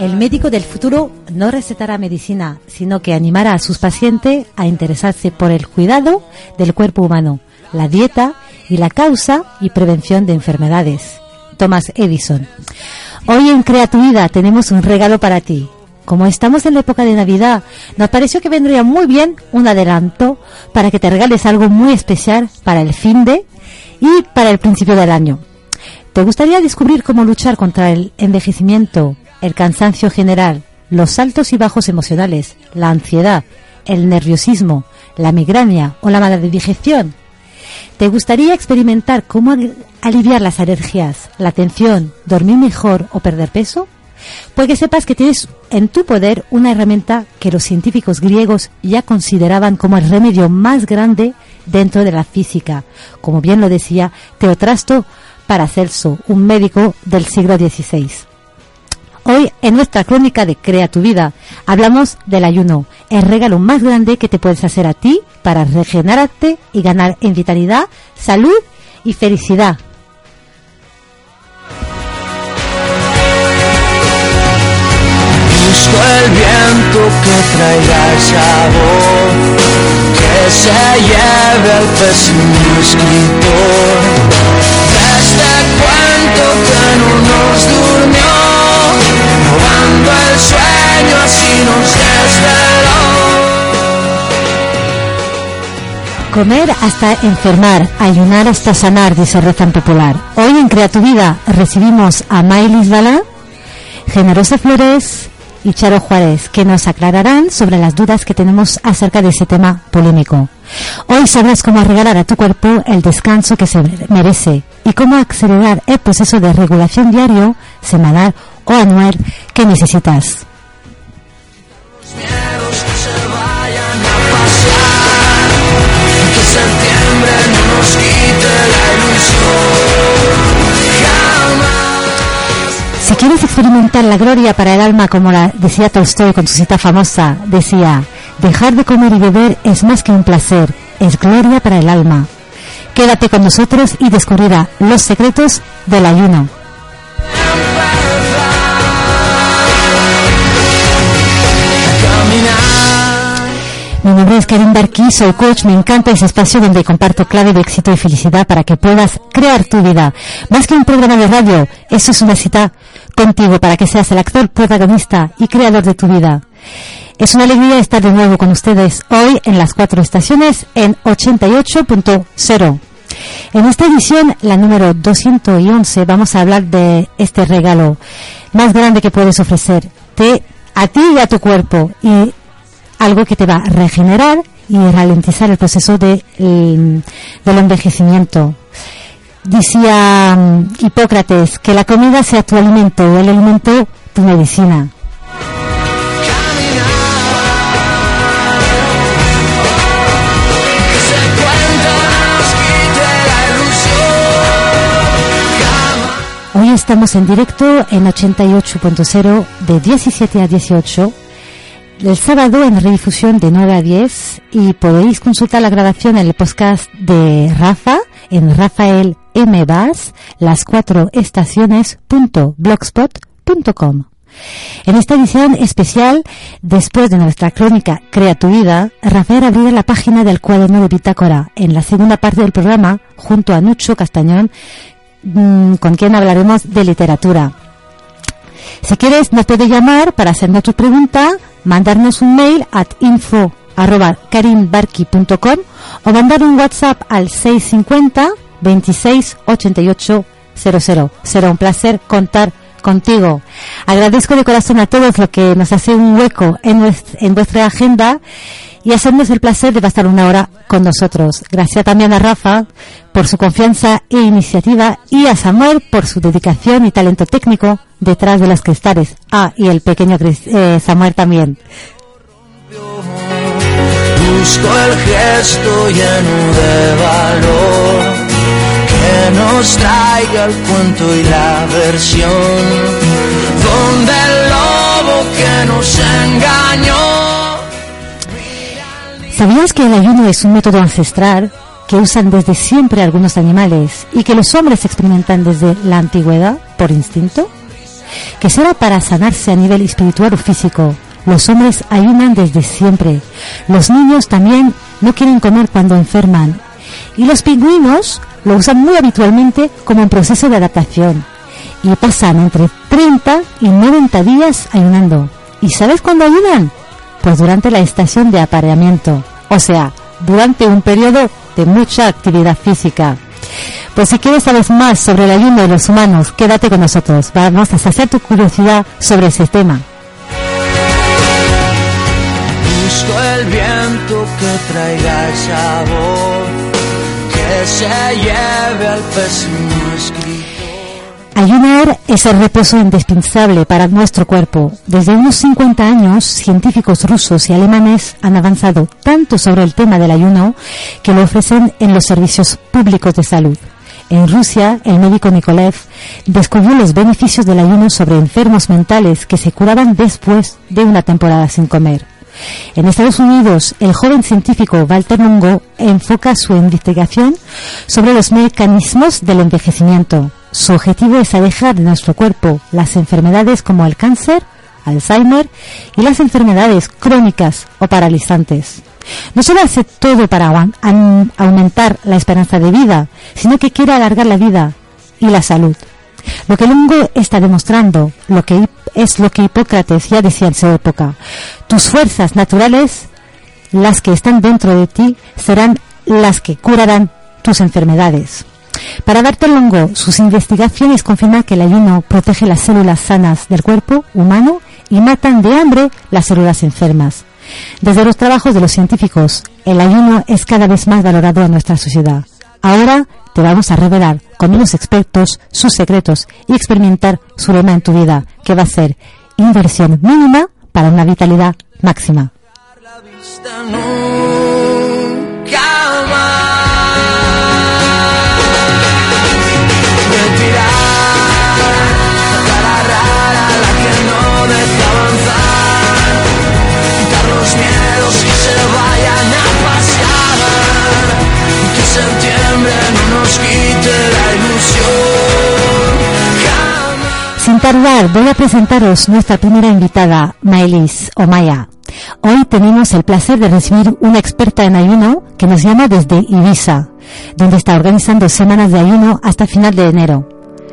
El médico del futuro no recetará medicina, sino que animará a sus pacientes a interesarse por el cuidado del cuerpo humano, la dieta y la causa y prevención de enfermedades. Thomas Edison. Hoy en Crea tu Vida tenemos un regalo para ti. Como estamos en la época de Navidad, nos pareció que vendría muy bien un adelanto para que te regales algo muy especial para el fin de y para el principio del año. ¿Te gustaría descubrir cómo luchar contra el envejecimiento, el cansancio general, los altos y bajos emocionales, la ansiedad, el nerviosismo, la migraña o la mala digestión? ¿Te gustaría experimentar cómo aliviar las alergias, la tensión, dormir mejor o perder peso? Pues que sepas que tienes en tu poder una herramienta que los científicos griegos ya consideraban como el remedio más grande dentro de la física, como bien lo decía Teostrasto Paracelso, un médico del siglo XVI. Hoy, en nuestra crónica de Crea tu Vida, hablamos del ayuno, el regalo más grande que te puedes hacer a ti para regenerarte y ganar en vitalidad, salud y felicidad. Busco el viento que traiga el sabor, que se lleve el pésimo escritor de este cuento que no nos durmió, robando el sueño así nos desveló. Comer hasta enfermar, ayunar hasta sanar, dice el refrán popular. Hoy en Crea tu Vida recibimos a Maylis Balá, Generosa Flores y Charo Juárez, que nos aclararán sobre las dudas que tenemos acerca de ese tema polémico. Hoy sabrás cómo regalar a tu cuerpo el descanso que se merece y cómo acelerar el proceso de regulación diario, semanal o anual que necesitas. Los miedos que se vayan a pasar, que septiembre no nos quite la ilusión. Si quieres experimentar la gloria para el alma, como la decía Tolstoy con su cita famosa, decía: dejar de comer y beber es más que un placer, es gloria para el alma. Quédate con nosotros y descubrirá los secretos del ayuno. Mi nombre es Karin Barqui, soy coach, me encanta ese espacio donde comparto clave de éxito y felicidad para que puedas crear tu vida. Más que un programa de radio, eso es una cita contigo para que seas el actor protagonista y creador de tu vida. Es una alegría estar de nuevo con ustedes hoy en las 4 estaciones en 88.0. En esta edición, la número 211, vamos a hablar de este regalo más grande que puedes ofrecerte a ti y a tu cuerpo, y algo que te va a regenerar y ralentizar el proceso del envejecimiento. Decía Hipócrates que la comida sea tu alimento y el alimento tu medicina. Hoy estamos en directo en 88.0 de 17 a 18. El sábado en redifusión de 9 a 10, y podéis consultar la grabación en el podcast de Rafa en Rafael M. Vaz, las4estaciones.blogspot.com. En esta edición especial, después de nuestra crónica Crea tu Vida, Rafael abrirá la página del cuaderno de bitácora en la segunda parte del programa junto a Nucho Castañón, con quien hablaremos de literatura. Si quieres, nos puedes llamar para hacernos tu pregunta, mandarnos un mail a info@karinbarqui.com o mandar un WhatsApp al 650 26 88 00. Será un placer contar contigo. Agradezco de corazón a todos los que nos hacen un hueco en vuestra agenda y hacernos el placer de pasar una hora con nosotros. Gracias también a Rafa por su confianza e iniciativa, y a Samuel por su dedicación y talento técnico detrás de los cristales. Y el pequeño Samuel también. Busco el gesto lleno de valor que nos traiga el cuento y la versión, donde el lobo que nos engañó. ¿Sabías que el ayuno es un método ancestral que usan desde siempre algunos animales y que los hombres experimentan desde la antigüedad por instinto? que será para sanarse a nivel espiritual o físico. Los hombres ayunan desde siempre. Los niños también no quieren comer cuando enferman. Y los pingüinos lo usan muy habitualmente como un proceso de adaptación. Y pasan entre 30 y 90 días ayunando. ¿Y sabes cuándo ayunan? Pues durante la estación de apareamiento. O sea, durante un periodo de mucha actividad física. Pues si quieres saber más sobre el ayuno de los humanos, quédate con nosotros. Vamos a saciar tu curiosidad sobre ese tema. Busco el viento que traiga el sabor, que se lleve al pésimo escritor. Ayunar es el reposo indispensable para nuestro cuerpo. Desde unos 50 años, científicos rusos y alemanes han avanzado tanto sobre el tema del ayuno que lo ofrecen en los servicios públicos de salud. En Rusia, el médico Nikolev descubrió los beneficios del ayuno sobre enfermos mentales que se curaban después de una temporada sin comer. En Estados Unidos, el joven científico Walter Longo enfoca su investigación sobre los mecanismos del envejecimiento. Su objetivo es alejar de nuestro cuerpo las enfermedades como el cáncer, Alzheimer y las enfermedades crónicas o paralizantes. No solo hace todo para aumentar la esperanza de vida, sino que quiere alargar la vida y la salud. Lo que Longo está demostrando, es lo que Hipócrates ya decía en su época. Tus fuerzas naturales, las que están dentro de ti, serán las que curarán tus enfermedades. Para Walter Longo, sus investigaciones confirman que el ayuno protege las células sanas del cuerpo humano y matan de hambre las células enfermas. Desde los trabajos de los científicos, el ayuno es cada vez más valorado en nuestra sociedad. Ahora te vamos a revelar con unos expertos sus secretos y experimentar su lema en tu vida, que va a ser inversión mínima para una vitalidad máxima. Sin tardar, voy a presentaros nuestra primera invitada, Maëlys o Maya. Hoy tenemos el placer de recibir una experta en ayuno que nos llama desde Ibiza, donde está organizando semanas de ayuno hasta final de enero.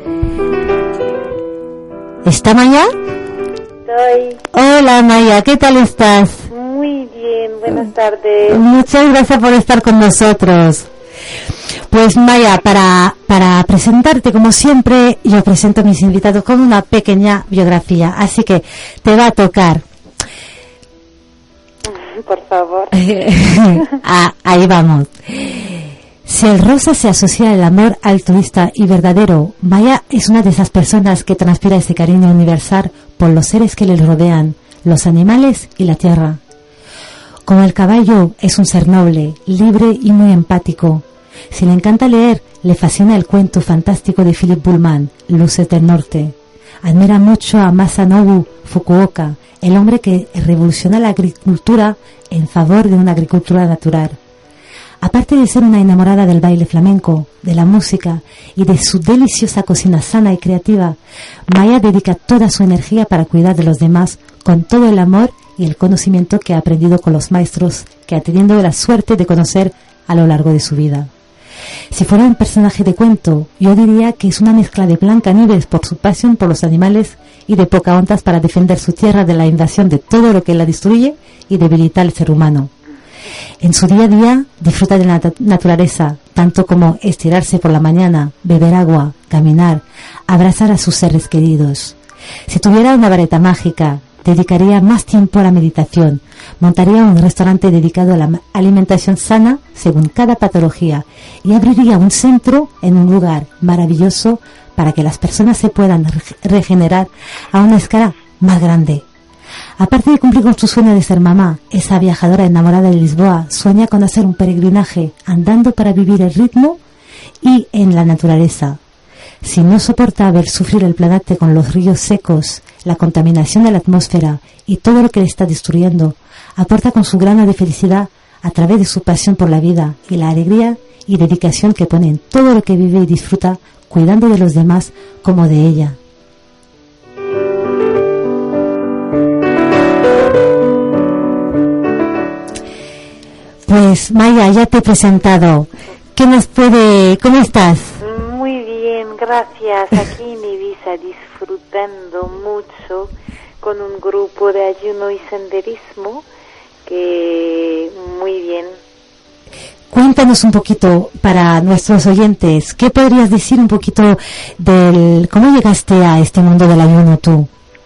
¿Está Maya? Estoy. Hola Maya, ¿qué tal estás? Muy bien, buenas tardes. Muchas gracias por estar con nosotros. Pues Maya, para presentarte como siempre, yo presento a mis invitados con una pequeña biografía, así que te va a tocar. Por favor. Ahí vamos. Si el rosa se asocia al amor altruista y verdadero, Maya es una de esas personas que transpira ese cariño universal por los seres que le rodean, los animales y la tierra. Como el caballo, es un ser noble, libre y muy empático. Si le encanta leer, le fascina el cuento fantástico de Philip Pullman, Luces del Norte. Admira mucho a Masanobu Fukuoka, el hombre que revoluciona la agricultura en favor de una agricultura natural. Aparte de ser una enamorada del baile flamenco, de la música y de su deliciosa cocina sana y creativa, Maya dedica toda su energía para cuidar de los demás con todo el amor y el conocimiento que ha aprendido con los maestros que ha tenido la suerte de conocer a lo largo de su vida. Si fuera un personaje de cuento, yo diría que es una mezcla de Blancanieves por su pasión por los animales y de Pocahontas para defender su tierra de la invasión de todo lo que la destruye y debilita al ser humano. En su día a día disfruta de la naturaleza, tanto como estirarse por la mañana, beber agua, caminar, abrazar a sus seres queridos. Si tuviera una varita mágica, dedicaría más tiempo a la meditación, montaría un restaurante dedicado a la alimentación sana según cada patología y abriría un centro en un lugar maravilloso para que las personas se puedan regenerar a una escala más grande. Aparte de cumplir con su sueño de ser mamá, esa viajadora enamorada de Lisboa sueña con hacer un peregrinaje andando para vivir el ritmo y en la naturaleza. Si no soporta ver sufrir el planeta con los ríos secos, la contaminación de la atmósfera y todo lo que le está destruyendo, aporta con su grano de felicidad a través de su pasión por la vida y la alegría y dedicación que pone en todo lo que vive y disfruta, cuidando de los demás como de ella. Pues Maya, ya te he presentado. ¿Qué nos puede...? ¿Cómo estás? Muy bien, gracias. Aquí en Ibiza disfrutando mucho con un grupo de ayuno y senderismo que muy bien. Cuéntanos un poquito para nuestros oyentes, ¿qué podrías decir un poquito del cómo llegaste a este mundo del ayuno tú?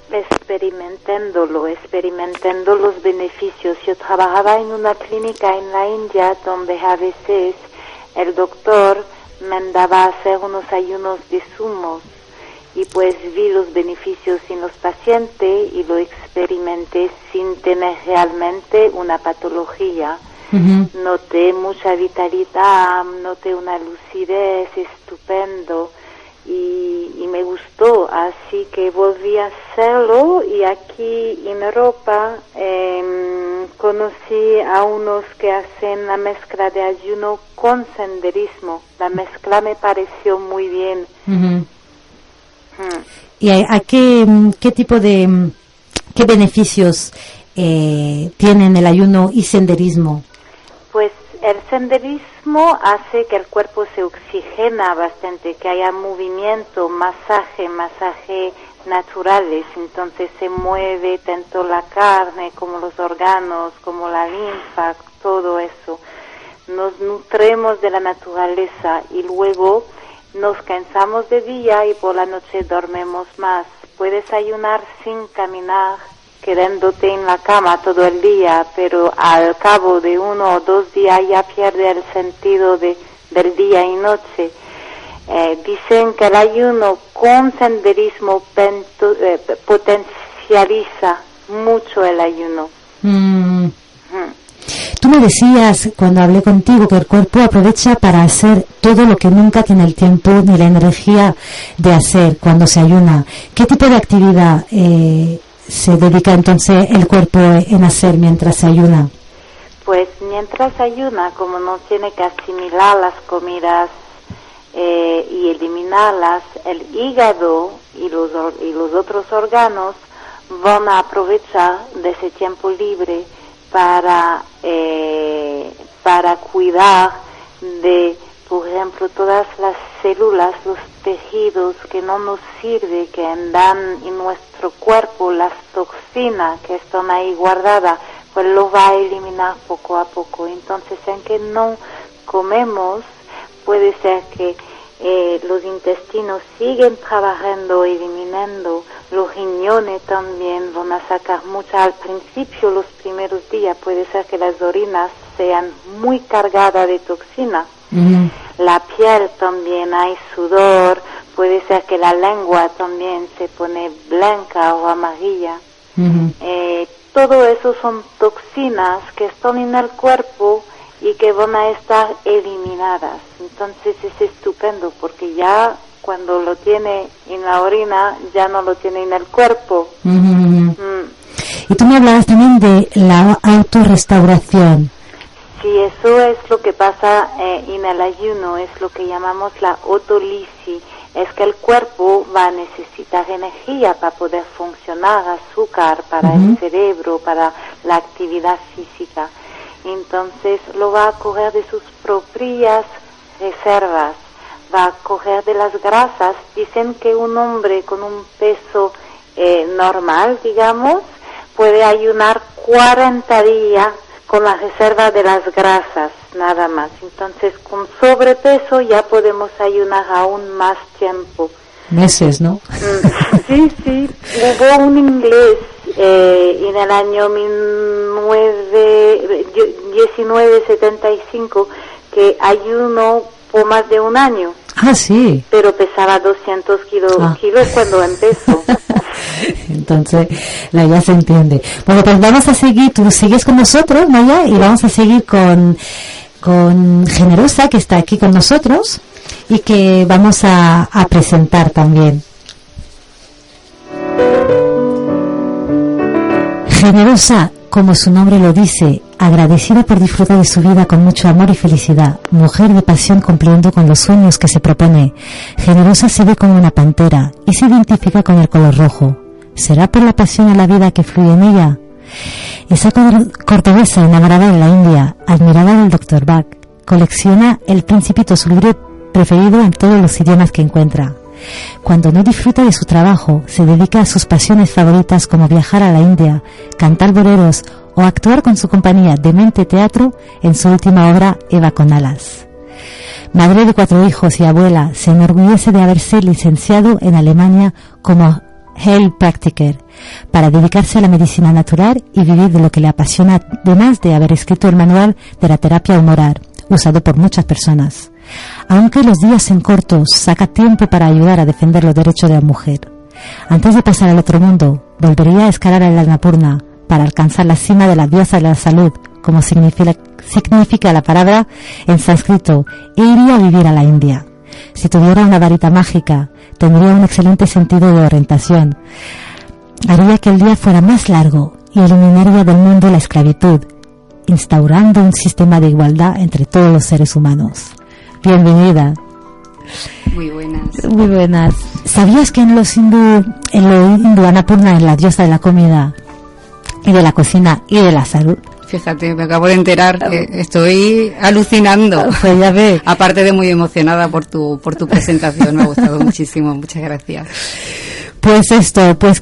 Experimentando los beneficios. Yo trabajaba en una clínica en la India donde a veces el doctor mandaba a hacer unos ayunos de zumos y pues vi los beneficios en los pacientes y lo experimenté sin tener realmente una patología. Uh-huh. Noté mucha vitalidad, noté una lucidez estupendo y me gustó, así que volví a hacerlo y aquí en Europa conocí a unos que hacen la mezcla de ayuno con senderismo. La mezcla me pareció muy bien. Uh-huh. ¿Y a qué tipo de qué beneficios tienen el ayuno y senderismo? Pues el senderismo hace que el cuerpo se oxigena bastante, que haya movimiento, masaje naturales, entonces se mueve tanto la carne como los órganos, como la linfa, todo eso. Nos nutremos de la naturaleza y luego nos cansamos de día y por la noche dormimos más. Puedes ayunar sin caminar, quedándote en la cama todo el día, pero al cabo de 1 o 2 días ya pierde el sentido del día y noche. Dicen que el ayuno con senderismo potencializa mucho el ayuno. Tú me decías cuando hablé contigo que el cuerpo aprovecha para hacer todo lo que nunca tiene el tiempo ni la energía de hacer cuando se ayuna. ¿Qué tipo de actividad se dedica entonces el cuerpo en hacer mientras se ayuna? Pues mientras ayuna, como no tiene que asimilar las comidas y eliminarlas, el hígado y los otros órganos van a aprovechar de ese tiempo libre para cuidar de, por ejemplo, todas las células, los tejidos que no nos sirven, que andan en nuestro cuerpo, las toxinas que están ahí guardadas, pues lo va a eliminar poco a poco. Entonces, en que no comemos, puede ser que los intestinos siguen trabajando, eliminando, los riñones también van a sacar mucho. Al principio, los primeros días, puede ser que las orinas sean muy cargadas de toxina. Uh-huh. La piel también, hay sudor, puede ser que la lengua también se pone blanca o amarilla. Uh-huh. Todo eso son toxinas que están en el cuerpo y que van a estar eliminadas. Entonces es estupendo porque ya cuando lo tiene en la orina ya no lo tiene en el cuerpo. Uh-huh. Y tú me hablabas también de la autorrestauración. Sí, eso es lo que pasa en el ayuno, es lo que llamamos la autolisis. Es que el cuerpo va a necesitar energía para poder funcionar, azúcar para el cerebro, para la actividad física. Entonces lo va a coger de sus propias reservas, va a coger de las grasas. Dicen que un hombre con un peso normal, digamos, puede ayunar 40 días con la reserva de las grasas, nada más. Entonces, con sobrepeso ya podemos ayunar aún más tiempo. Meses, ¿no? Sí. Hubo un inglés en el año 1975 que ayunó por más de un año. Ah, sí. Pero pesaba 200 kilos cuando empezó. Entonces, ya se entiende. Bueno, pues vamos a seguir, tú sigues con nosotros, Maya, y vamos a seguir con Generosa, que está aquí con nosotros y que vamos a presentar también. Generosa, como su nombre lo dice, agradecida por disfrutar de su vida con mucho amor y felicidad, mujer de pasión cumpliendo con los sueños que se propone. Generosa se ve como una pantera y se identifica con el color rojo. ¿Será por la pasión a la vida que fluye en ella? Esa cordobesa enamorada de la India, admirada del Dr. Bach, colecciona El Principito, su libro preferido en todos los idiomas que encuentra. Cuando no disfruta de su trabajo, se dedica a sus pasiones favoritas como viajar a la India, cantar boleros o actuar con su compañía Demente Teatro en su última obra Eva con alas. Madre de 4 hijos y abuela, se enorgullece de haberse licenciado en Alemania como Heilpraktiker para dedicarse a la medicina natural y vivir de lo que le apasiona, además de haber escrito el manual de la terapia humoral, usado por muchas personas. Aunque los días sean cortos, saca tiempo para ayudar a defender los derechos de la mujer. Antes de pasar al otro mundo, volvería a escalar el Annapurna para alcanzar la cima de la diosa de la salud, como significa la palabra en sánscrito, e iría a vivir a la India. Si tuviera una varita mágica, tendría un excelente sentido de orientación. Haría que el día fuera más largo y eliminaría del mundo la esclavitud, instaurando un sistema de igualdad entre todos los seres humanos. Bienvenida. Muy buenas. Muy buenas. ¿Sabías que en lo hindú Annapurna es la diosa de la comida y de la cocina y de la salud? Fíjate, me acabo de enterar, estoy alucinando. Pues ya ve. Aparte de muy emocionada por tu presentación, me ha gustado muchísimo, muchas gracias. Pues esto, pues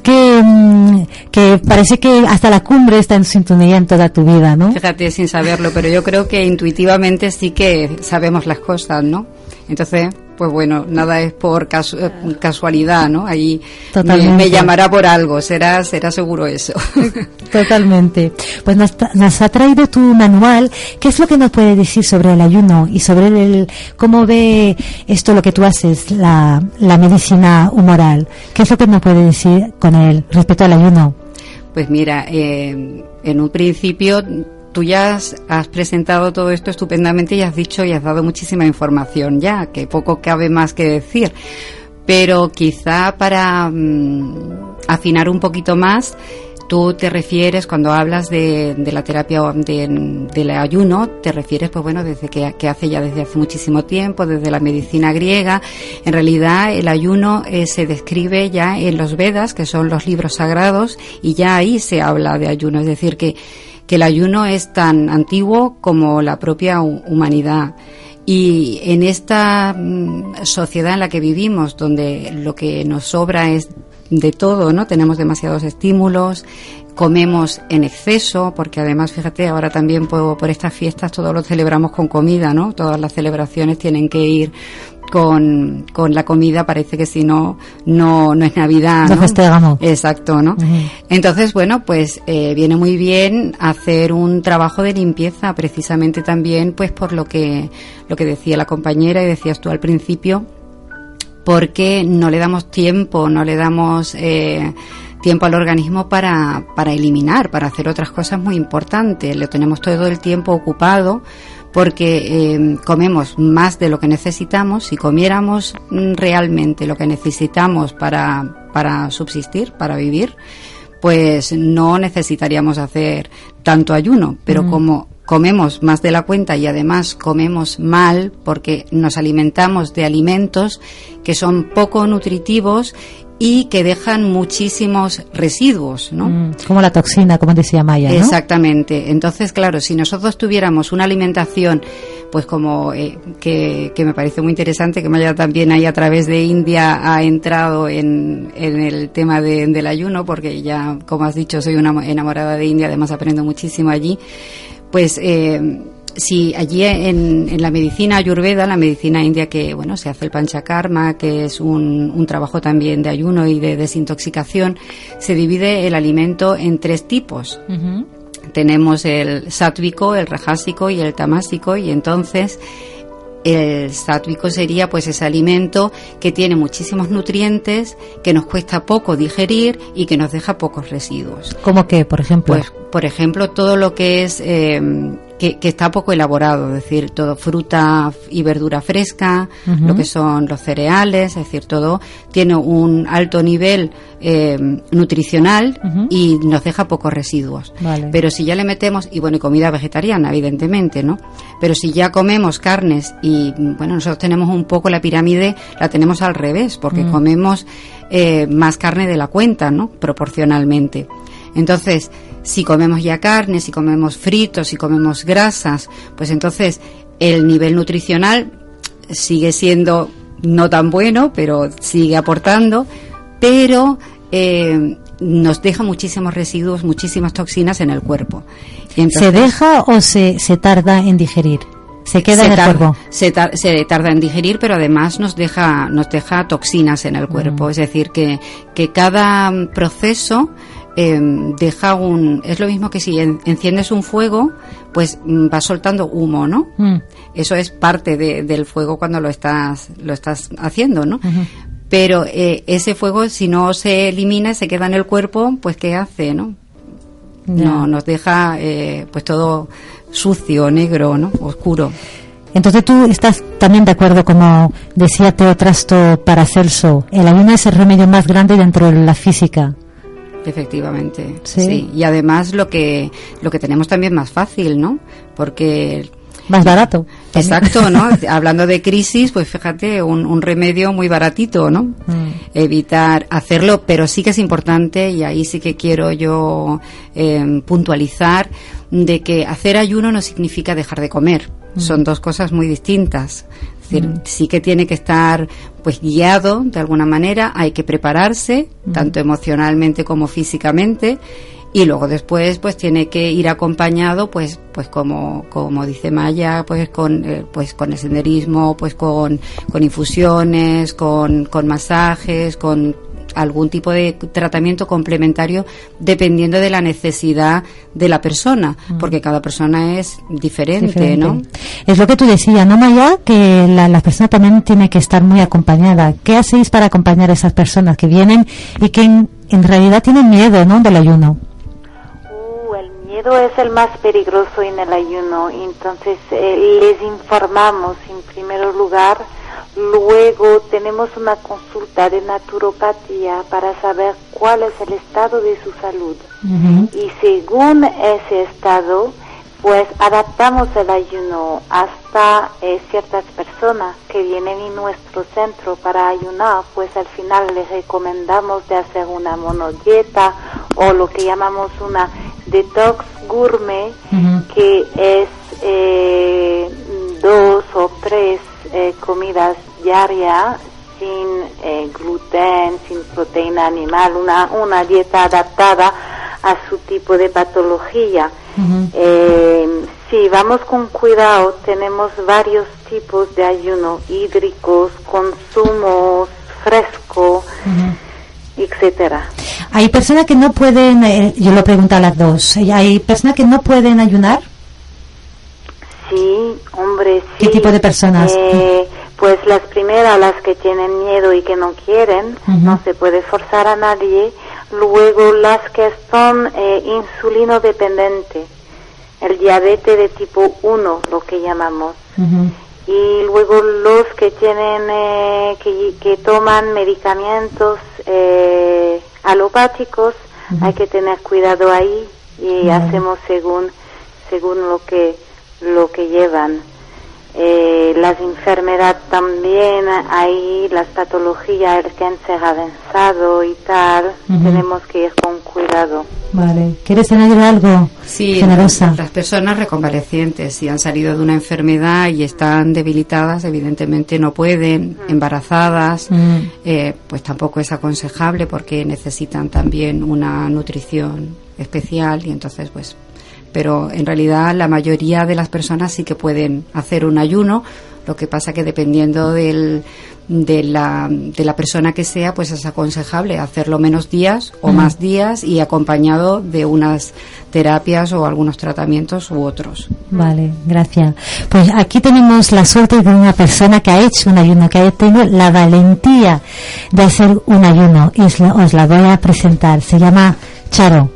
que parece que hasta la cumbre está en sintonía en toda tu vida, ¿no? Fíjate, sin saberlo, pero yo creo que intuitivamente sí que sabemos las cosas, ¿no? Entonces, pues bueno, nada es por casualidad, ¿no? Ahí me llamará por algo, será seguro eso. Totalmente. Pues nos ha traído tu manual. ¿Qué es lo que nos puede decir sobre el ayuno y sobre cómo ve esto lo que tú haces, la medicina humoral? ¿Qué es lo que nos puede decir con él respecto al ayuno? Pues mira, en un principio tú ya has presentado todo esto estupendamente y has dicho y has dado muchísima información ya, que poco cabe más que decir. Pero quizá para afinar un poquito más, tú te refieres, cuando hablas de la terapia del ayuno, te refieres, pues bueno, desde que hace ya desde hace muchísimo tiempo, desde la medicina griega. En realidad el ayuno se describe ya en los Vedas, que son los libros sagrados, y ya ahí se habla de ayuno, es decir, que el ayuno es tan antiguo como la propia humanidad. Y en esta sociedad en la que vivimos, donde lo que nos sobra es de todo, ¿no? Tenemos demasiados estímulos, comemos en exceso, porque además, fíjate, ahora también por estas fiestas todos lo celebramos con comida, ¿no? Todas las celebraciones tienen que ir con la comida, parece que si no es Navidad, ¿no? No festejamos. Exacto, ¿no? Uh-huh. Entonces, bueno, pues viene muy bien hacer un trabajo de limpieza, precisamente también, pues por lo que decía la compañera y decías tú al principio, porque no le damos tiempo al organismo para eliminar, para hacer otras cosas muy importantes. Lo tenemos todo el tiempo ocupado porque comemos más de lo que necesitamos. Si comiéramos realmente lo que necesitamos para subsistir, para vivir, pues no necesitaríamos hacer tanto ayuno, pero como comemos más de la cuenta y además comemos mal porque nos alimentamos de alimentos que son poco nutritivos y que dejan muchísimos residuos, ¿no? Como la toxina, como decía Maya, ¿no? Exactamente. Entonces, claro, si nosotros tuviéramos una alimentación, pues como que me parece muy interesante que Maya también ahí a través de India ha entrado en el tema del ayuno, porque ya, como has dicho, soy una enamorada de India, además aprendo muchísimo allí. Pues si allí en la medicina ayurveda, la medicina india, que bueno, se hace el panchakarma, que es un trabajo también de ayuno y de desintoxicación, se divide el alimento en 3 tipos. Uh-huh. Tenemos el sátvico, el rajásico y el tamásico, y entonces el sátvico sería pues ese alimento que tiene muchísimos nutrientes, que nos cuesta poco digerir y que nos deja pocos residuos. ¿Cómo qué, por ejemplo? Pues, por ejemplo, todo lo que es que está poco elaborado, es decir, todo fruta y verdura fresca, uh-huh. Lo que son los cereales, es decir, todo tiene un alto nivel nutricional, uh-huh. Y nos deja pocos residuos. Vale. Pero si ya le metemos, y bueno, y comida vegetariana, evidentemente, ¿no? Pero si ya comemos carnes y, bueno, nosotros tenemos un poco la pirámide, la tenemos al revés, porque comemos más carne de la cuenta, ¿no? Proporcionalmente. Entonces, Si comemos ya carne, si comemos fritos, si comemos grasas, pues entonces el nivel nutricional sigue siendo no tan bueno, pero sigue aportando, pero nos deja muchísimos residuos, muchísimas toxinas en el cuerpo. Y entonces, ¿se deja o se tarda en digerir? Se queda en el cuerpo. Se tarda en digerir, pero además nos deja toxinas en el cuerpo. Es decir, que cada proceso deja es lo mismo que si enciendes un fuego, pues va soltando humo, ¿no? Eso es parte del fuego cuando lo estás haciendo, ¿no? Pero ese fuego, si no se elimina, se queda en el cuerpo, pues ¿qué hace, no? No, nos deja pues todo sucio, negro, ¿no? Oscuro. Entonces tú estás también de acuerdo, como decía Teotrasto Paracelso, el ayuno es el remedio más grande dentro de la física. Efectivamente, sí. Y además lo que tenemos también más fácil, ¿no? Porque más barato. Exacto, ¿no? Hablando de crisis, pues fíjate, un remedio muy baratito, ¿no? Evitar hacerlo, pero sí que es importante, y ahí sí que quiero yo puntualizar, de que hacer ayuno no significa dejar de comer. Son dos cosas muy distintas. Es decir, sí que tiene que estar pues guiado de alguna manera, hay que prepararse, tanto emocionalmente como físicamente, y luego después pues tiene que ir acompañado pues como dice Maya, pues con el senderismo, pues con infusiones, con masajes, con algún tipo de tratamiento complementario dependiendo de la necesidad de la persona, porque cada persona es diferente, ¿no? Es lo que tú decías, ¿no, Maya? Que la persona también tiene que estar muy acompañada. ¿Qué hacéis para acompañar a esas personas que vienen y que en realidad tienen miedo, ¿no?, del ayuno? El miedo es el más peligroso en el ayuno, entonces les informamos en primer lugar. Luego tenemos una consulta de naturopatía para saber cuál es el estado de su salud. Y según ese estado, pues adaptamos el ayuno hasta ciertas personas que vienen en nuestro centro para ayunar, pues al final les recomendamos de hacer una monodieta o lo que llamamos una detox gourmet, que es 2 o 3 comidas diarias sin gluten, sin proteína animal, una dieta adaptada a su tipo de patología. Si vamos con cuidado, tenemos varios tipos de ayuno: hídricos, consumos, fresco, etcétera. Hay personas que no pueden, yo lo pregunto a las dos, ¿hay personas que no pueden ayunar? Sí, hombre, sí. ¿Qué tipo de personas? Pues las primeras, las que tienen miedo y que no quieren, no se puede forzar a nadie. Luego las que son insulino dependiente, el diabetes de tipo 1, lo que llamamos. Y luego los que tienen, que toman medicamentos alopáticos, hay que tener cuidado ahí y hacemos según lo que llevan. Las enfermedades también, ahí las patologías, el cáncer avanzado y tal, tenemos que ir con cuidado. Vale, ¿quieres añadir algo? Sí, generosa. Las personas reconvalecientes, si han salido de una enfermedad y están debilitadas, evidentemente no pueden, embarazadas, pues tampoco es aconsejable porque necesitan también una nutrición especial y entonces pues... Pero en realidad la mayoría de las personas sí que pueden hacer un ayuno, lo que pasa que dependiendo de la persona que sea, pues es aconsejable hacerlo menos días o más días y acompañado de unas terapias o algunos tratamientos u otros. Vale, gracias. Pues aquí tenemos la suerte de una persona que ha hecho un ayuno, que ha tenido la valentía de hacer un ayuno y os la voy a presentar. Se llama Charo.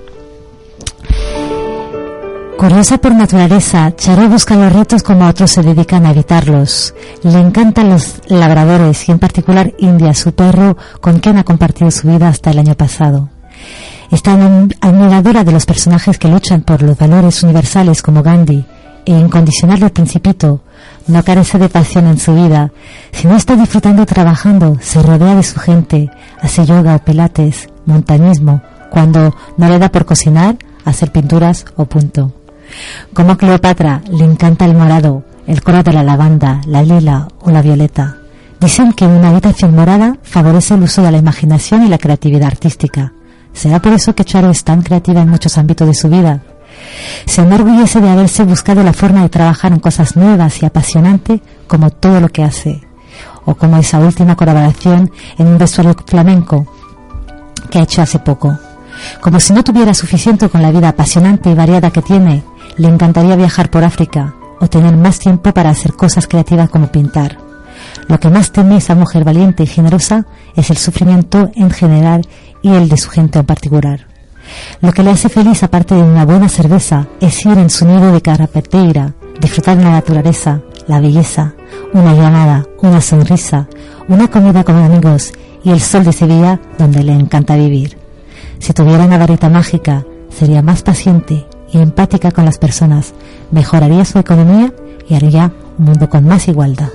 Curiosa por naturaleza, Charo busca los retos como otros se dedican a evitarlos. Le encantan los labradores y en particular India, su perro con quien ha compartido su vida hasta el año pasado. Está admiradora de los personajes que luchan por los valores universales como Gandhi e incondicional del Principito. No carece de pasión en su vida. Si no está disfrutando trabajando, se rodea de su gente, hace yoga o pilates, montañismo. Cuando no le da por cocinar, hacer pinturas o punto. Como a Cleopatra le encanta el morado, el color de la lavanda, la lila o la violeta. Dicen que una habitación morada favorece el uso de la imaginación y la creatividad artística. ¿Será por eso que Charo es tan creativa en muchos ámbitos de su vida? Se enorgullece de haberse buscado la forma de trabajar en cosas nuevas y apasionantes como todo lo que hace, o como esa última colaboración en un vestuario flamenco que ha hecho hace poco. Como si no tuviera suficiente con la vida apasionante y variada que tiene, le encantaría viajar por África o tener más tiempo para hacer cosas creativas como pintar. Lo que más teme esa mujer valiente y generosa es el sufrimiento en general y el de su gente en particular. Lo que le hace feliz, aparte de una buena cerveza, es ir en su nido de carrapeteira, disfrutar de la naturaleza, la belleza, una llamada, una sonrisa, una comida con amigos y el sol de Sevilla, donde le encanta vivir. Si tuviera una varita mágica, sería más paciente y empática con las personas, mejoraría su economía y haría un mundo con más igualdad.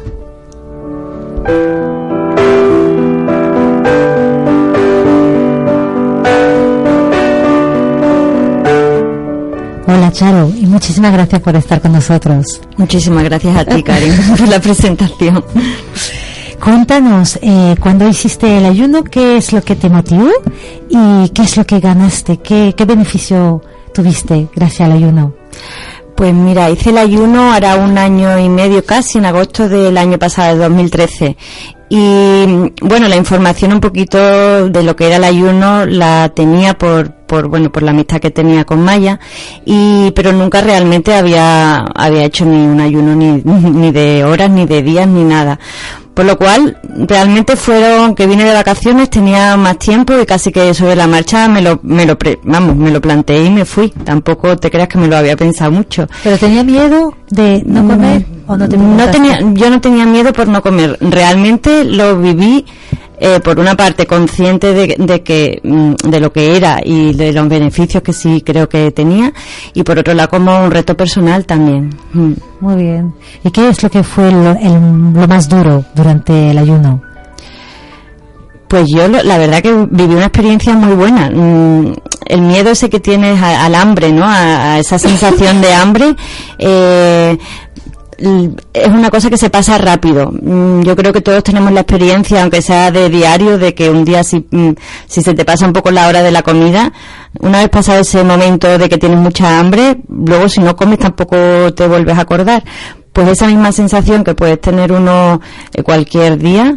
Hola Charo, y muchísimas gracias por estar con nosotros. Muchísimas gracias a ti, Karen, por la presentación. Cuéntanos, cuando hiciste el ayuno, ¿qué es lo que te motivó y qué es lo que ganaste? ¿Qué beneficio tuviste gracias al ayuno? Pues mira, hice el ayuno hará 1 año y medio casi, en agosto del año pasado, de 2013. Y bueno, la información un poquito de lo que era el ayuno la tenía por la amistad que tenía con Maya, pero nunca realmente había hecho ni un ayuno ni de horas, ni de días, ni nada. Por lo cual, realmente fueron que vine de vacaciones, tenía más tiempo y casi que sobre la marcha me lo planteé y me fui. Tampoco te creas que me lo había pensado mucho. ¿Pero tenía miedo de no comer o no te Yo no tenía miedo por no comer. Realmente lo viví por una parte consciente de lo que era y de los beneficios que sí creo que tenía, y por otro lado como un reto personal también. Muy bien. ¿Y qué es lo que fue lo más duro durante el ayuno? Pues yo la verdad que viví una experiencia muy buena. El miedo ese que tienes al hambre, ¿no? A esa sensación de hambre, es una cosa que se pasa rápido. Yo creo que todos tenemos la experiencia, aunque sea de diario, de que un día si se te pasa un poco la hora de la comida, una vez pasado ese momento de que tienes mucha hambre, luego si no comes tampoco te vuelves a acordar. Pues esa misma sensación que puedes tener uno cualquier día,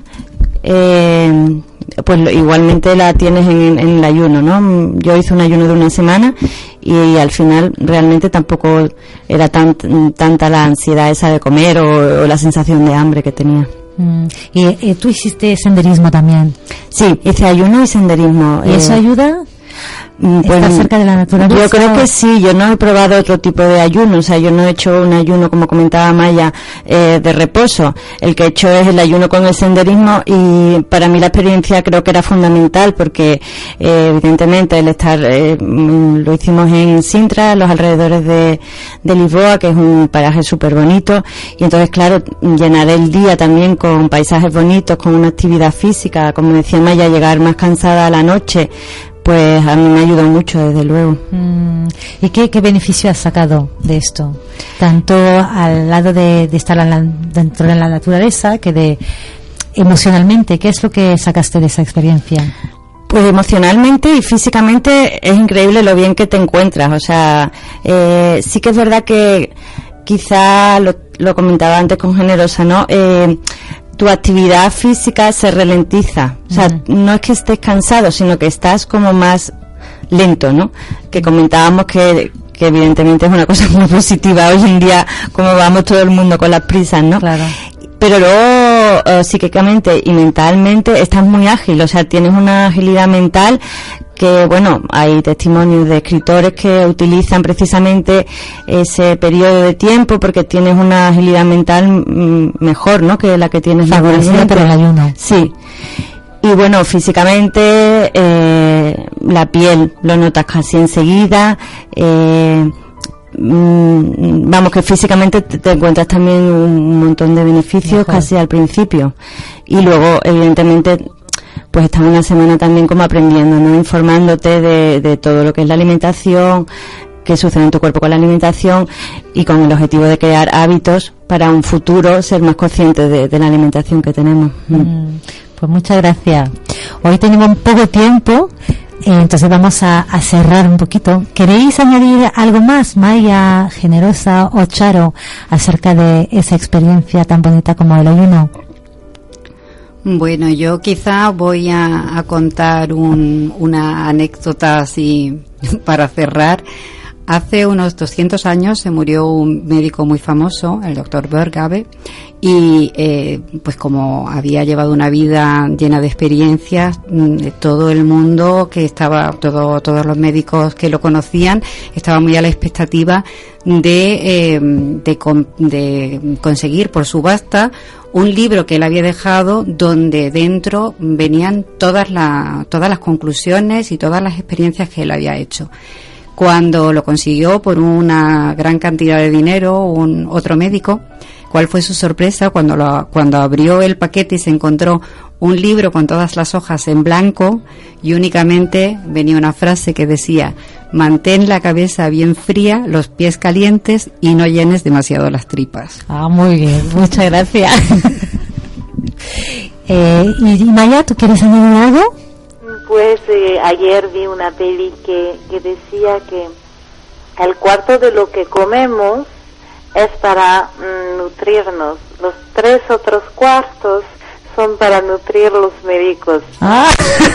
pues igualmente la tienes en el ayuno, ¿no? Yo hice un ayuno de 1 semana y al final realmente tampoco era tanta la ansiedad esa de comer o la sensación de hambre que tenía. ¿Y tú hiciste senderismo también? Sí, hice ayuno y senderismo. ¿Y eso ayuda? ¿Estás cerca de la naturaleza? Yo creo que sí. Yo no he probado otro tipo de ayuno. O sea, yo no he hecho un ayuno, como comentaba Maya, de reposo. El que he hecho es el ayuno con el senderismo, y para mí la experiencia creo que era fundamental porque evidentemente el estar lo hicimos en Sintra, a los alrededores de Lisboa, que es un paraje súper bonito, y entonces claro, llenar el día también con paisajes bonitos, con una actividad física, como decía Maya, llegar más cansada a la noche, pues a mí me ayudó mucho, desde luego. ¿Y qué beneficio has sacado de esto? Tanto al lado de estar dentro de la naturaleza, que de emocionalmente, ¿qué es lo que sacaste de esa experiencia? Pues emocionalmente y físicamente es increíble lo bien que te encuentras. O sea, sí que es verdad que quizá lo comentaba antes con Generosa, ¿no? Tu actividad física se ralentiza. O sea, no es que estés cansado, sino que estás como más lento, ¿no? Que comentábamos que evidentemente es una cosa muy positiva hoy en día, como vamos todo el mundo con las prisas, ¿no? Claro. Pero luego psíquicamente y mentalmente estás muy ágil, o sea, tienes una agilidad mental que, bueno, hay testimonios de escritores que utilizan precisamente ese periodo de tiempo porque tienes una agilidad mental mejor, ¿no?, que la que tienes favorecida por el ayuno. Sí. Y bueno, físicamente la piel lo notas casi enseguida, vamos, que físicamente te encuentras también un montón de beneficios. Mejor. Casi al principio, y luego evidentemente pues estás 1 semana también como aprendiendo, ¿no?, informándote de todo lo que es la alimentación, qué sucede en tu cuerpo con la alimentación y con el objetivo de crear hábitos para un futuro ser más conscientes de la alimentación que tenemos. Pues muchas gracias. Hoy tenemos poco tiempo, entonces vamos a cerrar un poquito. ¿Queréis añadir algo más, Maya, Generosa o Charo, acerca de esa experiencia tan bonita como el ayuno? Bueno, yo quizá voy a contar una anécdota así para cerrar. Hace unos 200 años se murió un médico muy famoso, el doctor Bergave, y pues como había llevado una vida llena de experiencias, todo el mundo que estaba, todos los médicos que lo conocían, estaban muy a la expectativa de conseguir por subasta un libro que él había dejado, donde dentro venían todas las conclusiones y todas las experiencias que él había hecho. Cuando lo consiguió por una gran cantidad de dinero, otro médico, ¿cuál fue su sorpresa cuando abrió el paquete y se encontró un libro con todas las hojas en blanco y únicamente venía una frase que decía: mantén la cabeza bien fría, los pies calientes y no llenes demasiado las tripas? Ah, muy bien, muchas gracias. Y Maya, ¿tú quieres añadir algo? Pues ayer vi una peli que decía que el cuarto de lo que comemos es para nutrirnos, los 3 otros cuartos son para nutrir los médicos. Ah.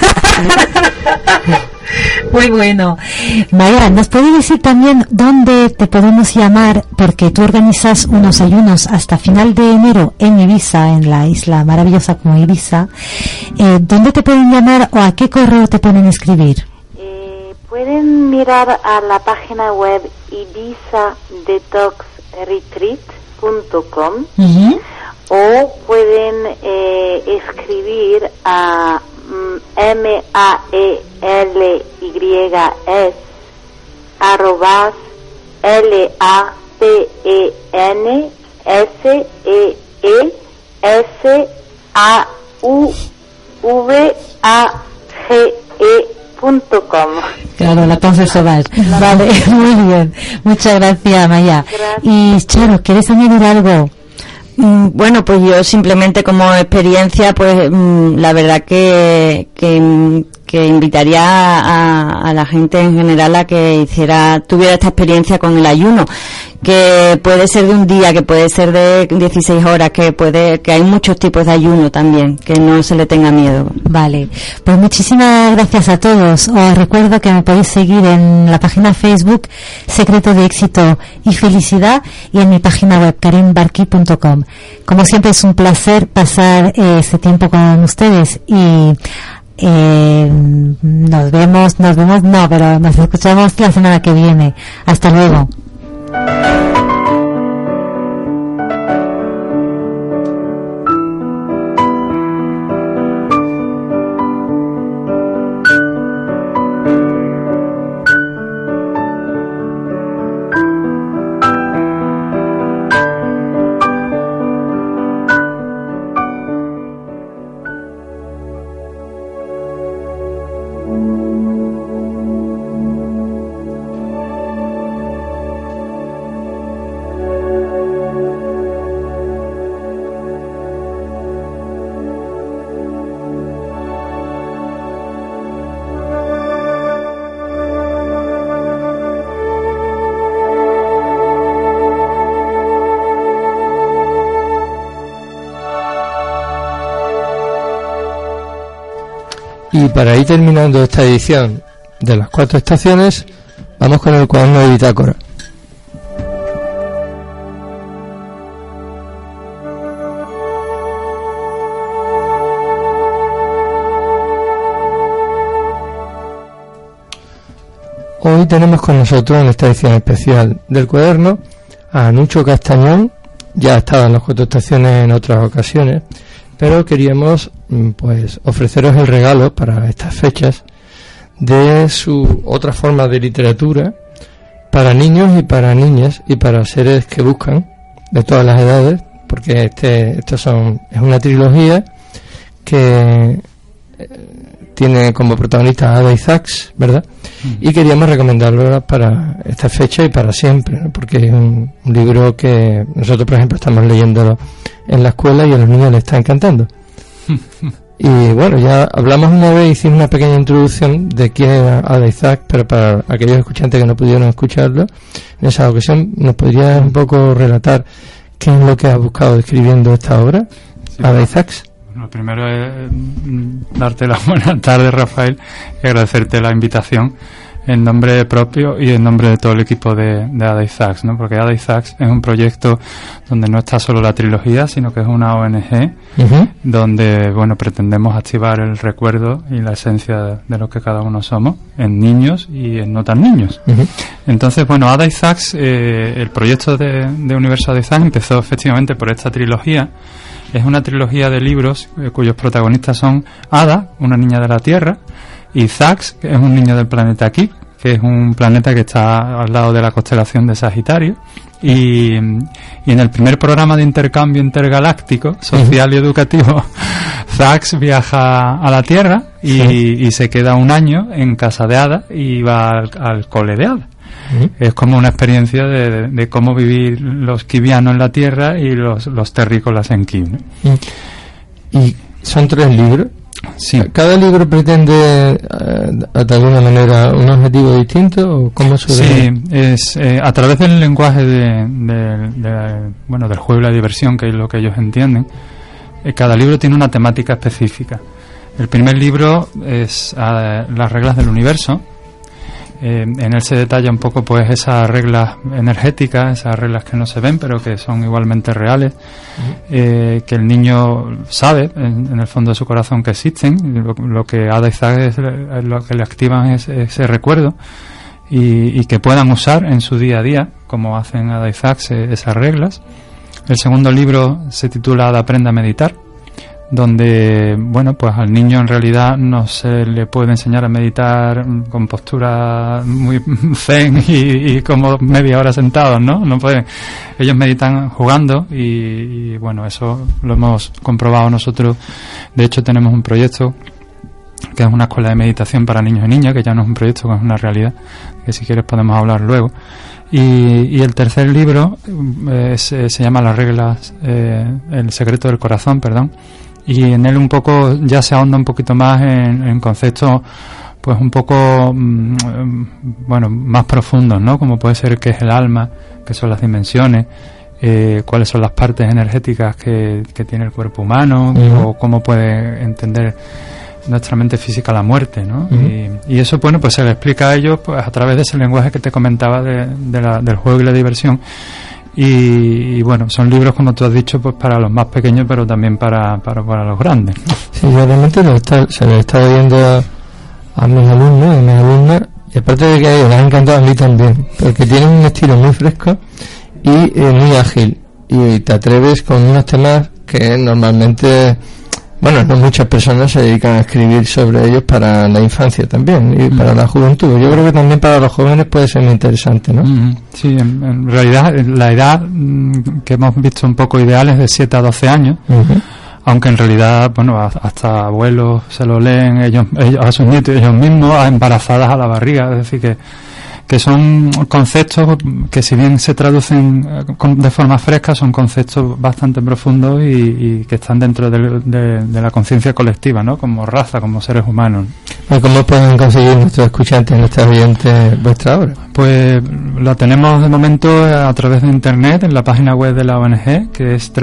Muy bueno. Maya, ¿nos puedes decir también dónde te podemos llamar? Porque tú organizas unos ayunos hasta final de enero en Ibiza, en la isla maravillosa como Ibiza. ¿Dónde te pueden llamar o a qué correo te pueden escribir? Pueden mirar a la página web ibizadetoxretreat.com o pueden escribir a mailpensesauvage.com. Claro, la Sauvage. Vale, muy bien. Muchas gracias, Maya. Gracias. Y Charo, ¿quieres añadir algo? Bueno, pues yo simplemente como experiencia, pues la verdad que invitaría a la gente en general a que tuviera esta experiencia con el ayuno, que puede ser de un día, que puede ser de 16 horas, que hay muchos tipos de ayuno también, que no se le tenga miedo. Vale, pues muchísimas gracias a todos. Os recuerdo que me podéis seguir en la página Facebook Secreto de Éxito y Felicidad y en mi página web karimbarki.com. Como siempre es un placer pasar este tiempo con ustedes y nos escuchamos la semana que viene. Hasta luego. Y para ir terminando esta edición de las 4 estaciones, vamos con el cuaderno de bitácora. Hoy tenemos con nosotros en esta edición especial del cuaderno a Nucho Castañón. Ya ha estado en las 4 estaciones en otras ocasiones, pero queríamos pues ofreceros el regalo para estas fechas de su otra forma de literatura para niños y para niñas y para seres que buscan de todas las edades, porque es una trilogía que tiene como protagonista a Ada Isaacs, ¿verdad? Y queríamos recomendarlo para esta fecha y para siempre, ¿no? Porque es un libro que nosotros, por ejemplo, estamos leyéndolo en la escuela y a los niños les está encantando. Y bueno, ya hablamos una vez, hicimos una pequeña introducción de quién era Ada Isaacs, pero para aquellos escuchantes que no pudieron escucharlo, en esa ocasión, ¿nos podrías un poco relatar qué es lo que has buscado escribiendo esta obra, sí, Ada Isaacs? Lo primero es darte la buena tarde, Rafael, y agradecerte la invitación en nombre propio y en nombre de todo el equipo de Ada Isaacs, ¿no? Porque Ada Isaacs es un proyecto donde no está solo la trilogía, sino que es una ONG donde, bueno, pretendemos activar el recuerdo y la esencia de lo que cada uno somos en niños y en no tan niños. Entonces, bueno, Ada Isaacs, el proyecto de Universo Ada Isaacs empezó efectivamente por esta trilogía. Es una trilogía de libros cuyos protagonistas son Ada, una niña de la Tierra, y Isaacs, que es un niño del planeta Kip, que es un planeta que está al lado de la constelación de Sagitario. Y en el primer programa de intercambio intergaláctico, social y educativo, Isaacs viaja a la Tierra y se queda un año en casa de Ada y va al cole de Ada. Es como una experiencia de cómo vivir los kibianos en la Tierra y los terrícolas en Kib, ¿no? ¿Y son 3 libros? Sí. ¿Cada libro pretende de alguna manera un objetivo distinto o cómo suele? Sí, es a través del lenguaje del juego y la diversión, que es lo que ellos entienden. Cada libro tiene una temática específica. El primer libro es las reglas del universo. En él se detalla un poco pues esas reglas energéticas, esas reglas que no se ven pero que son igualmente reales, que el niño sabe en el fondo de su corazón que existen. Lo que Ada Isaacs lo que le activan es ese recuerdo y que puedan usar en su día a día, como hacen Ada Isaacs, esas reglas. El segundo libro se titula Ada aprende a meditar, donde, bueno, pues al niño en realidad no se le puede enseñar a meditar con postura muy zen y como media hora sentados, ¿no? No pueden. Ellos meditan jugando y bueno, eso lo hemos comprobado nosotros. De hecho, tenemos un proyecto que es una escuela de meditación para niños y niñas, que ya no es un proyecto, que es una realidad, que si quieres podemos hablar luego. Y el tercer libro se llama Las reglas, el secreto del corazón, y en él un poco ya se ahonda un poquito más en conceptos pues un poco bueno, más profundos, ¿no? Como puede ser qué es el alma, qué son las dimensiones, cuáles son las partes energéticas que tiene el cuerpo humano, o cómo puede entender nuestra mente física la muerte, ¿no? Y eso, bueno, pues se le explica a ellos pues a través de ese lenguaje que te comentaba del juego y la diversión. Y bueno, son libros, como tú has dicho, pues para los más pequeños, pero también para los grandes. Sí, yo realmente se lo he estado viendo a mis alumnos y a mis alumnas, y aparte de que a ellos les ha encantado, a mí también, porque tienen un estilo muy fresco y muy ágil, y te atreves con unos temas que normalmente, bueno, no muchas personas se dedican a escribir sobre ellos para la infancia también y para la juventud. Yo creo que también para los jóvenes puede ser muy interesante, ¿no? Sí, en realidad la edad que hemos visto un poco ideal es de 7 a 12 años, aunque en realidad, bueno, hasta abuelos se lo leen ellos a sus nietos, ellos mismos, a embarazadas a la barriga, es decir que son conceptos que, si bien se traducen de forma fresca, son conceptos bastante profundos y que están dentro de la conciencia colectiva, ¿no? Como raza, como seres humanos. ¿Cómo pueden conseguir nuestros escuchantes, nuestros oyentes, vuestra obra? Pues la tenemos de momento a través de internet en la página web de la ONG, que es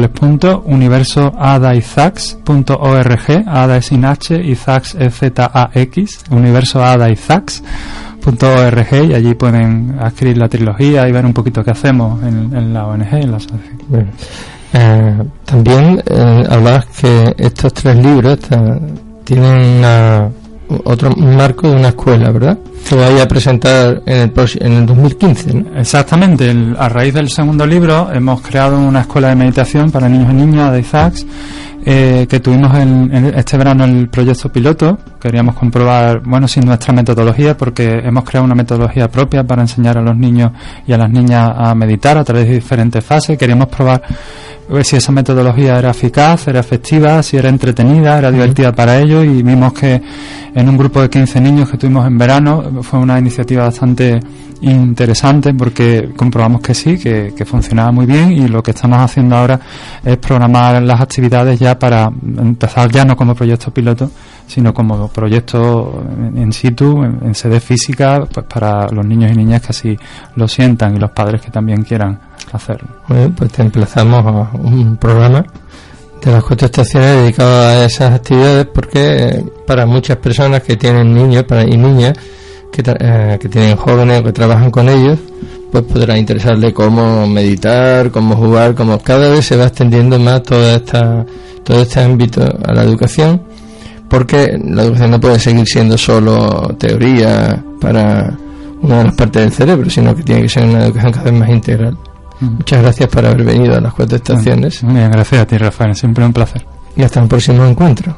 www.universoadaisaacs.org. Ada es sin H, Isaacs es Z-A-X, universoadaisaacs.org, y allí pueden adquirir la trilogía y ver un poquito qué hacemos en la ONG, en la asociación. Bueno, también hablabas que estos 3 libros tienen otro marco de una escuela, ¿verdad? Que vaya a presentar en el 2015, ¿no? Exactamente. A raíz del segundo libro hemos creado una escuela de meditación para niños y niñas de Isaacs, que tuvimos en este verano el proyecto piloto. Queríamos comprobar, si nuestra metodología, porque hemos creado una metodología propia para enseñar a los niños y a las niñas a meditar a través de diferentes fases. Queríamos probar si esa metodología era eficaz, era efectiva, si era entretenida, era divertida para ellos, y vimos que en un grupo de 15 niños que tuvimos en verano fue una iniciativa bastante interesante, porque comprobamos que sí, que funcionaba muy bien, y lo que estamos haciendo ahora es programar las actividades ya para empezar ya no como proyecto piloto, sino como proyecto in situ, en sede física, pues para los niños y niñas que así lo sientan, y los padres que también quieran hacerlo. Bueno, pues te emplazamos a un programa de las 4 estaciones dedicado a esas actividades, porque para muchas personas que tienen niños y niñas que tienen jóvenes o que trabajan con ellos, pues podrá interesarle cómo meditar, cómo jugar, cómo cada vez se va extendiendo más todo este ámbito a la educación, porque la educación no puede seguir siendo solo teoría para una de las partes del cerebro, sino que tiene que ser una educación cada vez más integral. Muchas gracias por haber venido a las 4 estaciones. Muy bien, gracias a ti, Rafael, siempre un placer. Y hasta el próximo encuentro.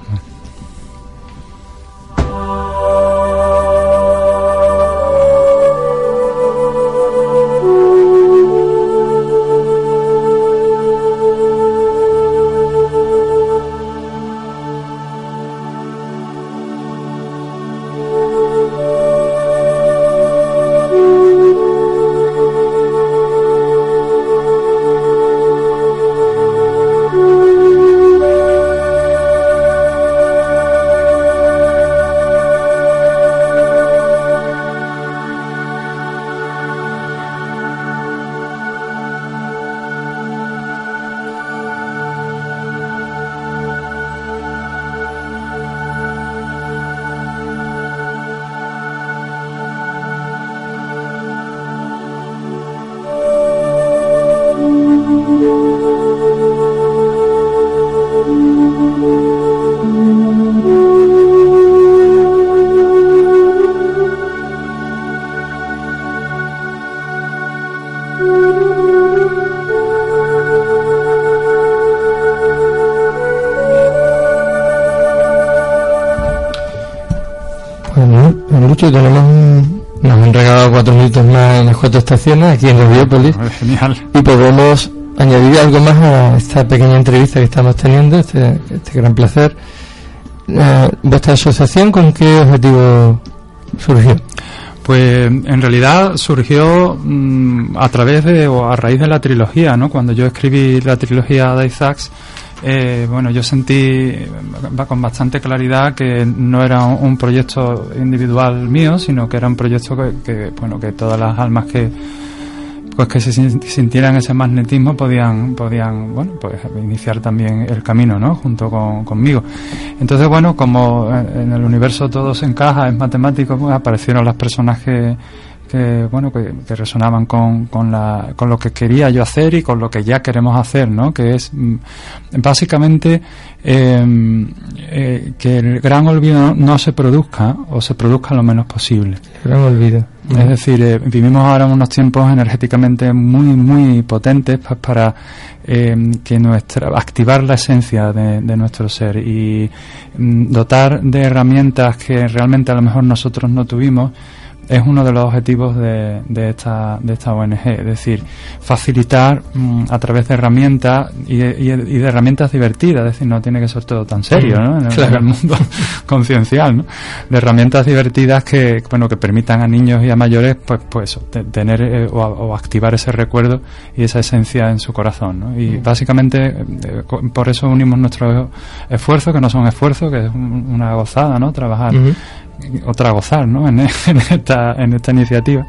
Nos han regalado 4 minutos más en las 4 estaciones aquí en Radiópolis. Genial. Y podemos añadir algo más a esta pequeña entrevista que estamos teniendo, este gran placer. ¿Vuestra asociación con qué objetivo surgió? Pues en realidad surgió a través o a raíz de la trilogía, ¿no? Cuando yo escribí la trilogía de Isaacs, yo sentí con bastante claridad que no era un proyecto individual mío, sino que era un proyecto que todas las almas que se sintieran ese magnetismo podían iniciar también el camino, ¿no? Junto conmigo. Entonces, como en el universo todo se encaja, es matemático, pues aparecieron las personas que resonaban con lo que quería yo hacer y con lo que ya queremos hacer, ¿no? Que es básicamente que el gran olvido no se produzca, o se produzca lo menos posible. El gran olvido. Es decir, vivimos ahora unos tiempos energéticamente muy muy potentes para activar la esencia de nuestro ser y dotar de herramientas que realmente a lo mejor nosotros no tuvimos. Es uno de los objetivos de esta ONG, es decir, facilitar a través de herramientas y de herramientas divertidas, es decir, no tiene que ser todo tan serio, ¿no? En el mundo conciencial, ¿no? De herramientas divertidas que permitan a niños y a mayores, pues tener o activar ese recuerdo y esa esencia en su corazón, ¿no? Y básicamente por eso unimos nuestros esfuerzos, que no son esfuerzos, que es una gozada, ¿no? Trabajar. Otra gozar, ¿no? en esta iniciativa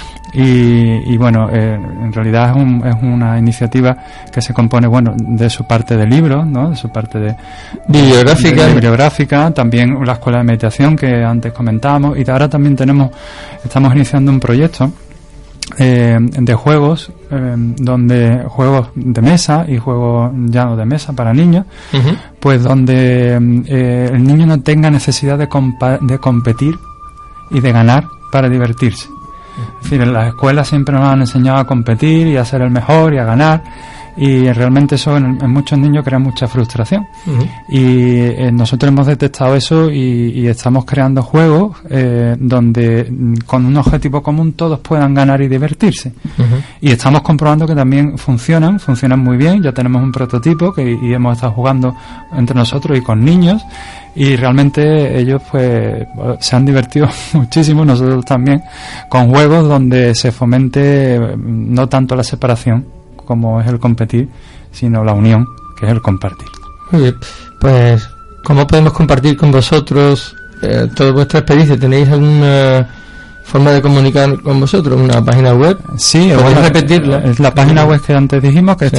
en realidad es una iniciativa que se compone de su parte de libros, ¿no? De su parte de bibliográfica, también la escuela de meditación que antes comentábamos, y ahora también estamos iniciando un proyecto de juegos, donde juegos de mesa y juegos ya no de mesa para niños, pues donde el niño no tenga necesidad de competir y de ganar para divertirse. Es decir, en las escuelas siempre nos han enseñado a competir y a ser el mejor y a ganar, y realmente eso en muchos niños crea mucha frustración. Y nosotros hemos detectado eso y estamos creando juegos donde con un objetivo común todos puedan ganar y divertirse. Y estamos comprobando que también funcionan muy bien. Ya tenemos un prototipo y hemos estado jugando entre nosotros y con niños, y realmente ellos pues se han divertido muchísimo, nosotros también, con juegos donde se fomente no tanto la separación como es el competir, sino la unión, que es el compartir. Muy bien, pues ¿cómo podemos compartir con vosotros toda vuestra experiencia? ¿Tenéis alguna forma de comunicar con vosotros? ¿Una página web? Sí, ¿podéis repetirla? Es la página web que antes dijimos, que es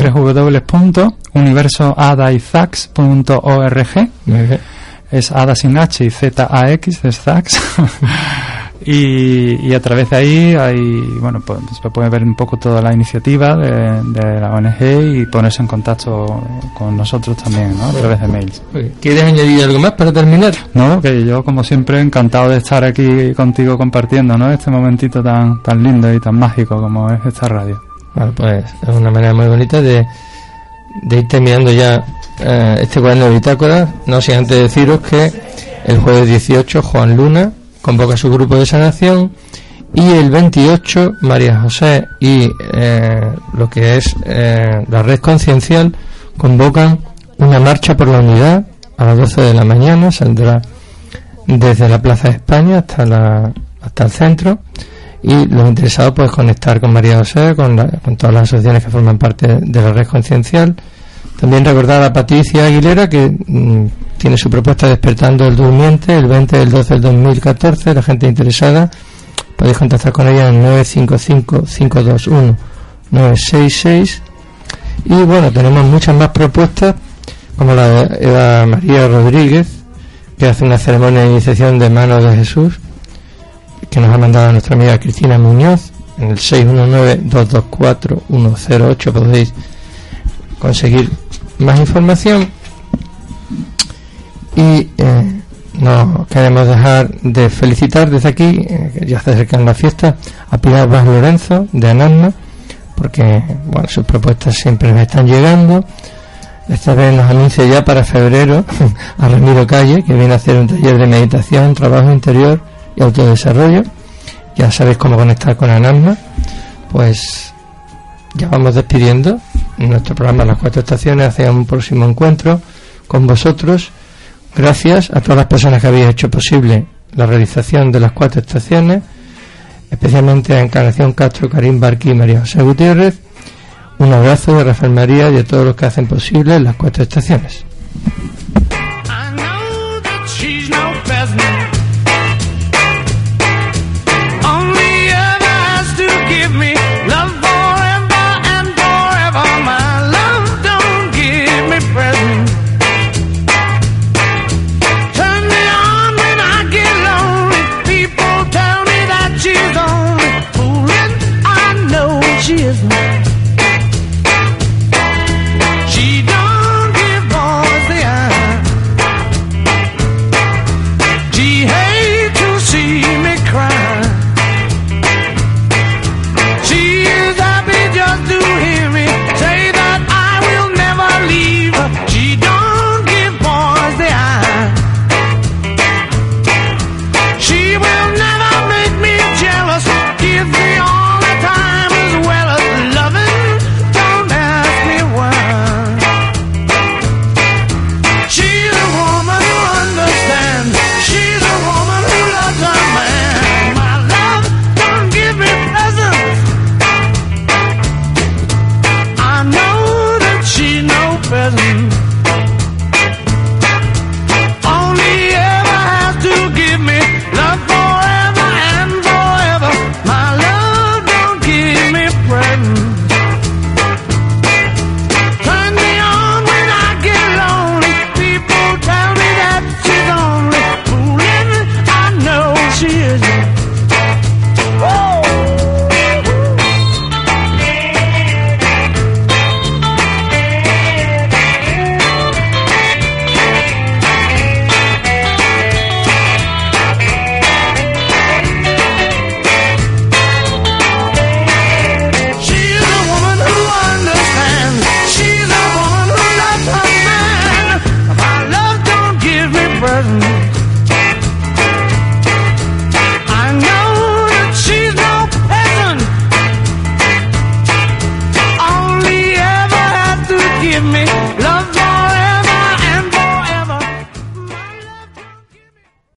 www.universoadaizax.org. Es Ada sin H y ZAX, es Zax. y a través de ahí bueno, pues se puede ver un poco toda la iniciativa de la ONG y ponerse en contacto con nosotros también, ¿no? A través de mails. ¿Quieres añadir algo más para terminar? No, que yo como siempre encantado de estar aquí contigo compartiendo, ¿no? Este momentito tan lindo y tan mágico como es esta radio. Bueno, pues es una manera muy bonita de ir terminando ya este cuaderno de bitácora, no sin antes deciros que el jueves 18 Juan Luna convoca su grupo de sanación, y el 28 María José y lo que es la red conciencial convocan una marcha por la unidad a las 12 de la mañana. Saldrá desde la Plaza de España hasta el centro, y los interesados pueden conectar con María José, con todas las asociaciones que forman parte de la red conciencial. También recordar a Patricia Aguilera, que tiene su propuesta Despertando el Durmiente el 20 del 12 del 2014. La gente interesada podéis contactar con ella en 955-521-966. Y bueno, tenemos muchas más propuestas, como la de Eva María Rodríguez, que hace una ceremonia de iniciación de Manos de Jesús, que nos ha mandado nuestra amiga Cristina Muñoz. En el 619-224-108 podéis conseguir más información. Y no queremos dejar de felicitar desde aquí, que ya se acercan las fiestas, a Pilar Vaz Lorenzo de Anasma, porque bueno, sus propuestas siempre nos están llegando. Esta vez nos anuncia ya para febrero a Ramiro Calle, que viene a hacer un taller de meditación, trabajo interior y autodesarrollo. Ya sabéis cómo conectar con Anasma. Pues ya vamos despidiendo nuestro programa Las Cuatro Estaciones hacia un próximo encuentro con vosotros. Gracias a todas las personas que habéis hecho posible la realización de Las Cuatro Estaciones, especialmente a Encarnación Castro, Karim Barqui y María José Gutiérrez. Un abrazo de Rafael María y de todos los que hacen posible Las Cuatro Estaciones.